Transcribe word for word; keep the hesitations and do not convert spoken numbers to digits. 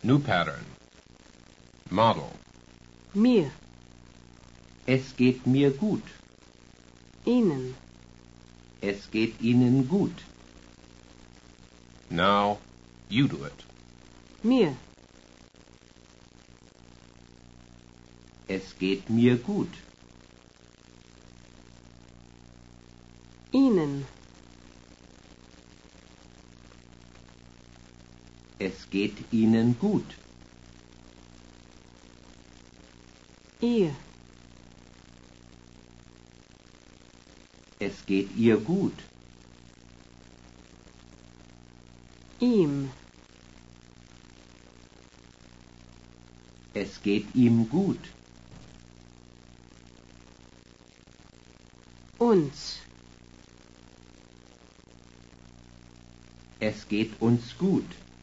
New pattern. Model. Mir. Es geht mir gut. Ihnen. Es geht Ihnen gut. Now, you do it. Mir. Es geht mir gut. Ihnen. Es geht Ihnen gut. Ihr. Es geht ihr gut. Ihm. Es geht ihm gut. Uns. Es geht uns gut.